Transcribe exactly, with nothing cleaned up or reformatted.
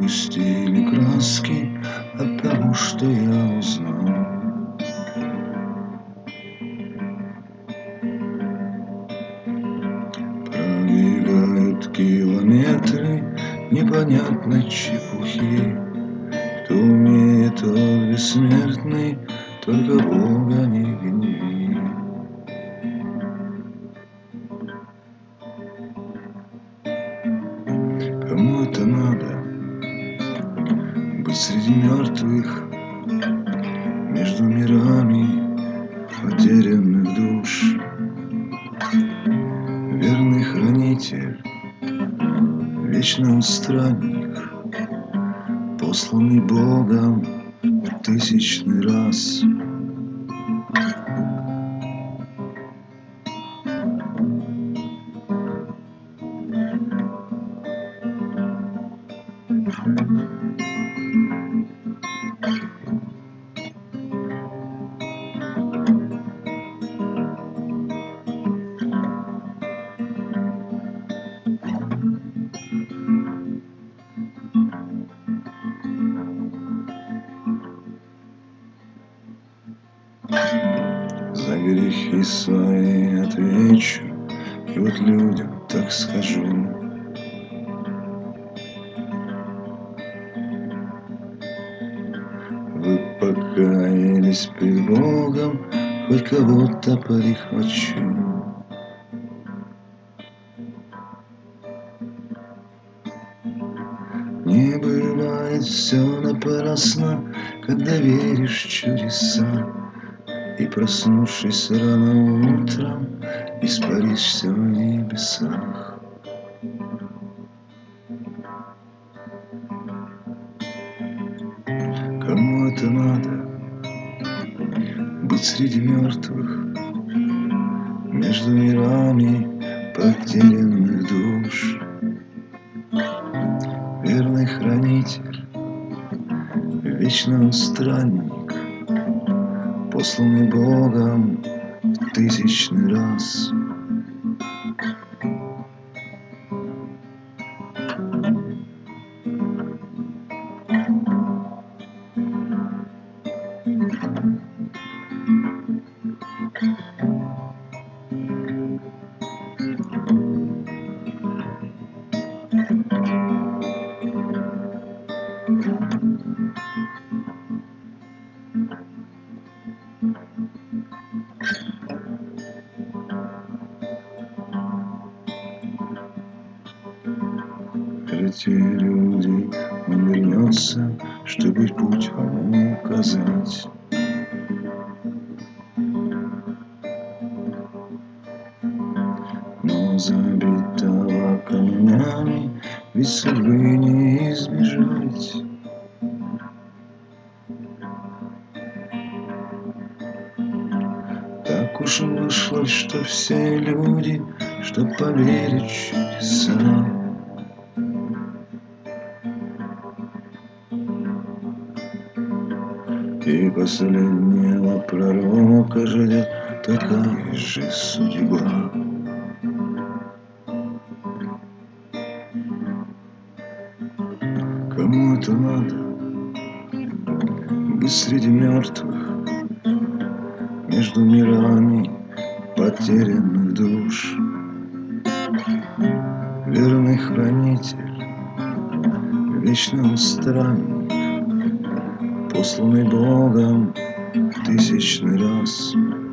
сгустили краски от того, что я узнал. Пробегают километры непонятной чепухи. Кто умеет, тот бессмертный, только Бога не гневи. Кому это надо? Быть среди мертвых, между мирами потерянных душ. Верный хранитель, вечный странник, посланный Богом тысячный раз. За грехи свои отвечу, и вот людям так скажу. Вы покаялись перед Богом, хоть кого-то прихвачу. Не бывает все напрасно, когда веришь в чудеса. И проснувшись рано утром, испаришься в небесах. Кому это надо? Быть среди мертвых, между мирами потерянных душ. Верный хранитель, вечный странник, посланный Богом тысячный раз. Эти люди, он вернется, чтобы путь вам указать. Но забитого камнями ведь судьбы не избежать. Так уж вышло, что все люди, чтоб поверить в чудеса, и последнего пророка ждет такая же судьба. Кому это надо? Быть среди мертвых, между мирами потерянных душ. Верный хранитель, вечный странник, посланный Богом тысячный раз.